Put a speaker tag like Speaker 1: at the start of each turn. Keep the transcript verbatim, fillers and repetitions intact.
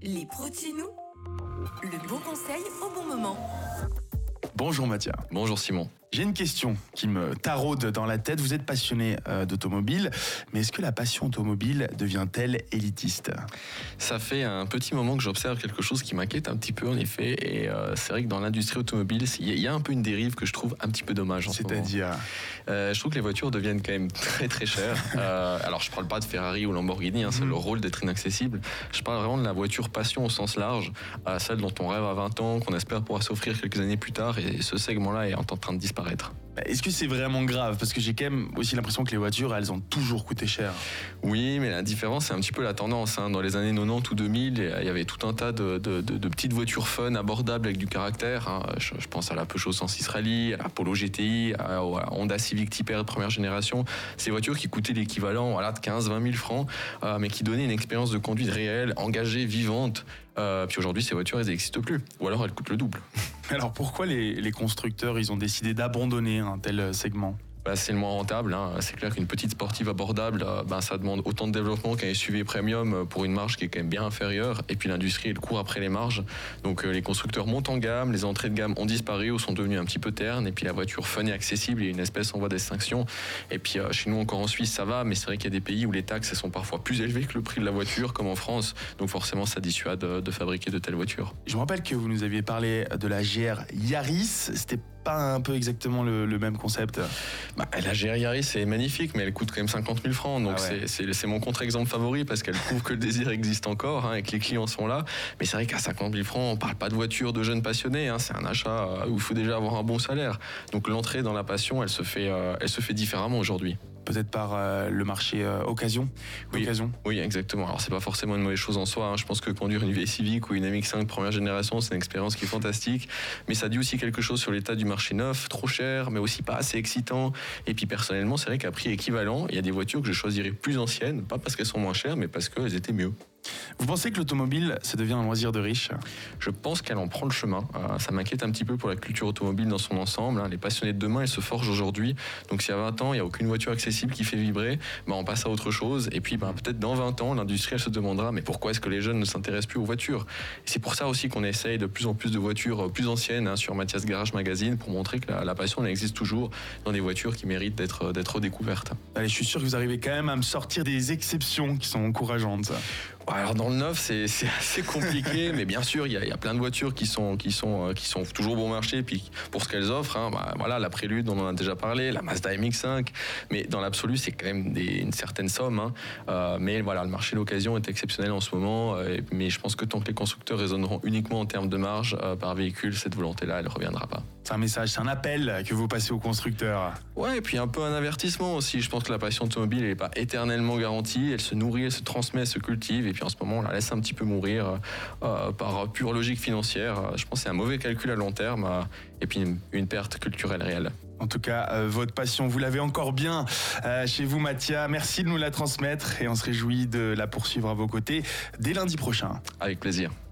Speaker 1: Les pros de chez nous, le bon conseil au bon moment.
Speaker 2: Bonjour Mathia.
Speaker 3: Bonjour Simon.
Speaker 2: J'ai une question qui me taraude dans la tête. Vous êtes passionné euh, d'automobile, mais est-ce que la passion automobile devient-elle élitiste ?
Speaker 3: Ça fait un petit moment que j'observe quelque chose qui m'inquiète un petit peu en effet. Et euh, c'est vrai que dans l'industrie automobile, il y a un peu une dérive que je trouve un petit peu dommage en ce moment.
Speaker 2: C'est-à-dire
Speaker 3: euh, Je trouve que les voitures deviennent quand même très très chères. Euh, alors je parle pas de Ferrari ou Lamborghini, hein, c'est mmh. le rôle d'être inaccessible. Je parle vraiment de la voiture passion au sens large, à celle dont on rêve à vingt ans, qu'on espère pouvoir s'offrir quelques années plus tard. Et ce segment-là est en train de disparaître.
Speaker 2: Est-ce que c'est vraiment grave ? Parce que j'ai quand même aussi l'impression que les voitures, elles ont toujours coûté cher.
Speaker 3: Oui, mais la différence, c'est un petit peu la tendance. Hein. Dans les années quatre-vingt-dix ou deux mille, il y avait tout un tas de, de, de, de petites voitures fun, abordables, avec du caractère. Hein. Je, je pense à la Peugeot cent six Rally, à la Polo G T I, à la Honda Civic Type R de première génération. Ces voitures qui coûtaient l'équivalent voilà, de quinze à vingt mille francs, euh, mais qui donnaient une expérience de conduite réelle, engagée, vivante. Euh, puis aujourd'hui, ces voitures, elles n'existent plus. Ou alors, elles coûtent le double.
Speaker 2: Alors pourquoi les, les constructeurs ils ont décidé d'abandonner un tel segment ?
Speaker 3: Bah, c'est le moins rentable. Hein. C'est clair qu'une petite sportive abordable, euh, bah, ça demande autant de développement qu'un S U V premium pour une marge qui est quand même bien inférieure. Et puis l'industrie, elle court après les marges. Donc euh, les constructeurs montent en gamme, les entrées de gamme ont disparu ou sont devenues un petit peu ternes. Et puis la voiture fun et accessible est une espèce en voie d'extinction. Et puis euh, chez nous, encore en Suisse, ça va. Mais c'est vrai qu'il y a des pays où les taxes elles sont parfois plus élevées que le prix de la voiture, comme en France. Donc forcément, ça dissuade de, de fabriquer de telles voitures.
Speaker 2: Je me rappelle que vous nous aviez parlé de la G R Yaris. C'était pas un peu exactement le, le même concept ?
Speaker 3: Bah, la G R Yaris c'est magnifique, mais elle coûte quand même cinquante mille francs. Donc ah ouais. c'est, c'est, c'est mon contre-exemple favori parce qu'elle prouve que le désir existe encore hein, et que les clients sont là. Mais c'est vrai qu'à cinquante mille francs, on parle pas de voiture de jeunes passionnés. Hein, c'est un achat où il faut déjà avoir un bon salaire. Donc l'entrée dans la passion, elle se fait, euh, elle se fait différemment aujourd'hui.
Speaker 2: Peut-être par euh, le marché euh, occasion.
Speaker 3: Oui,
Speaker 2: occasion.
Speaker 3: Oui, exactement. Alors c'est pas forcément une mauvaise chose en soi. Hein. Je pense que conduire une vieille Civic ou une M X cinq première génération, c'est une expérience qui est fantastique. Mais ça dit aussi quelque chose sur l'état du marché neuf, trop cher, mais aussi pas assez excitant. Et puis personnellement, c'est vrai qu'à prix équivalent, il y a des voitures que je choisirais plus anciennes, pas parce qu'elles sont moins chères, mais parce qu'elles étaient mieux.
Speaker 2: Vous pensez que l'automobile, ça devient un loisir de riche ?
Speaker 3: Je pense qu'elle en prend le chemin. Euh, ça m'inquiète un petit peu pour la culture automobile dans son ensemble. Hein. Les passionnés de demain, ils se forgent aujourd'hui. Donc, s'il y a vingt ans, il n'y a aucune voiture accessible qui fait vibrer, bah, on passe à autre chose. Et puis, bah, peut-être dans vingt ans, l'industrie, elle se demandera mais pourquoi est-ce que les jeunes ne s'intéressent plus aux voitures ? Et c'est pour ça aussi qu'on essaye de plus en plus de voitures plus anciennes hein, sur Mathias Garage Magazine pour montrer que la, la passion, elle existe toujours dans des voitures qui méritent d'être, d'être redécouvertes.
Speaker 2: Allez, je suis sûr que vous arrivez quand même à me sortir des exceptions qui sont encourageantes. Ça.
Speaker 3: Alors dans le neuf, c'est, c'est assez compliqué, mais bien sûr, il y a, il y a plein de voitures qui sont, qui sont, qui sont toujours bon marché. Puis pour ce qu'elles offrent, hein, bah, voilà, la Prélude, on en a déjà parlé, la Mazda M X cinq. Mais dans l'absolu, c'est quand même des, une certaine somme. Hein. Euh, mais voilà, le marché d'occasion est exceptionnel en ce moment. Euh, mais je pense que tant que les constructeurs raisonneront uniquement en termes de marge euh, par véhicule, cette volonté-là, elle ne reviendra pas.
Speaker 2: C'est un message, c'est un appel que vous passez aux constructeurs.
Speaker 3: Ouais, et puis un peu un avertissement aussi. Je pense que la passion automobile, elle n'est pas éternellement garantie. Elle se nourrit, elle se transmet, elle se cultive. Et puis en ce moment, on la laisse un petit peu mourir euh, par pure logique financière. Je pense que c'est un mauvais calcul à long terme euh, et puis une, une perte culturelle réelle.
Speaker 2: En tout cas, euh, votre passion, vous l'avez encore bien euh, chez vous, Mathia. Merci de nous la transmettre et on se réjouit de la poursuivre à vos côtés dès lundi prochain.
Speaker 3: Avec plaisir.